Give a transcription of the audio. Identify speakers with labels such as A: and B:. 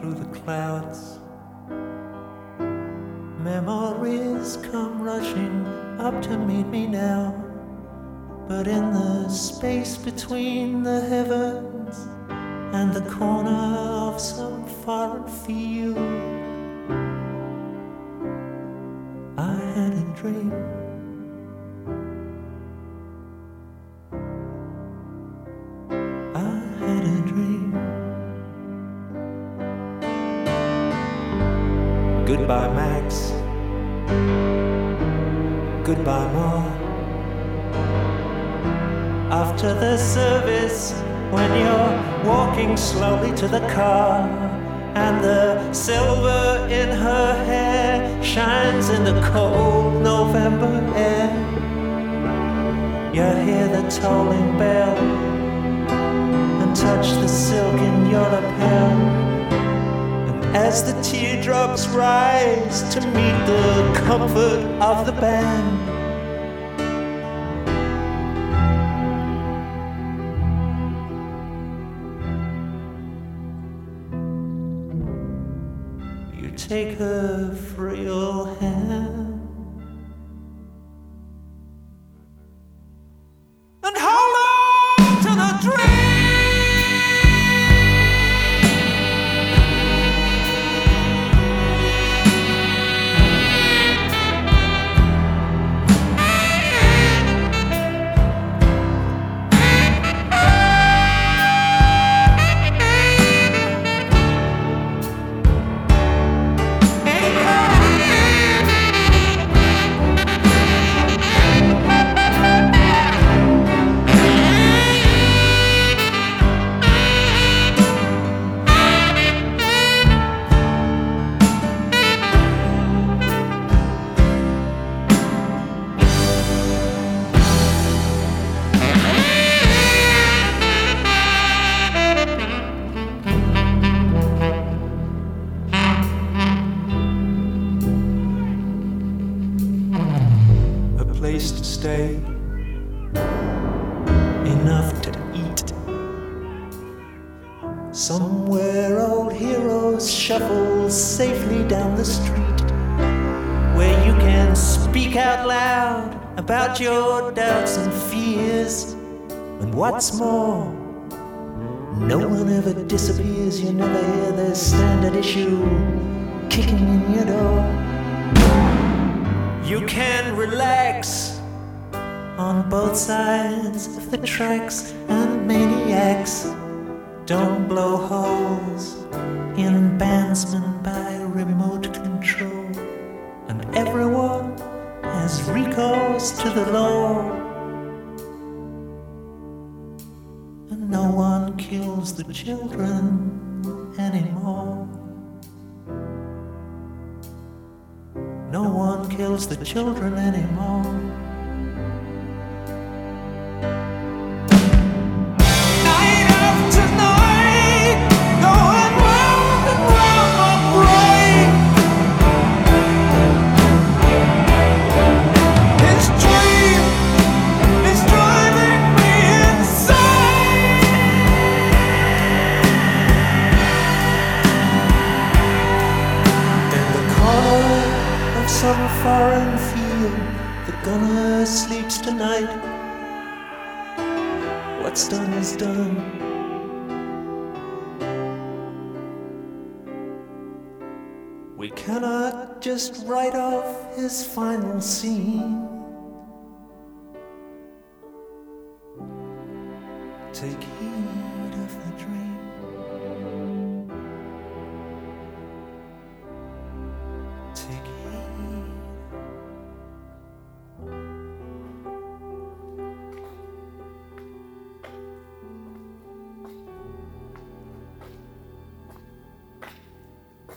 A: through the clouds. Memories come rushing up to meet me now, but in the space between the heavens and the corner of some foreign field, I had a dream. I had a dream. Goodbye, Max. Goodbye, Ma. After the service, when you're walking slowly to the car, and the silver in her hair shines in the cold November air, you hear the tolling bell and touch the silk in your lapel. And as the teardrops rise to meet the comfort of the band, you take her frail hand and hold on to the dream. Place to stay, enough to eat. Somewhere old heroes shuffle safely down the street, where you can speak out loud about your doubts and fears. And what's more, no one ever disappears. You never hear the standard issue kicking in your door. You can relax on both sides of the tracks, and maniacs don't blow holes in bandsmen by remote control. And everyone has recourse to the law, and no one kills the children anymore. No one kills the children anymore. Night after night, going round and round my brain. This dream is driving me insane. In the corner of some foreign field, the gunner sleeps tonight. What's done is done. We cannot just write off his final scene. Take heed of the dream. Take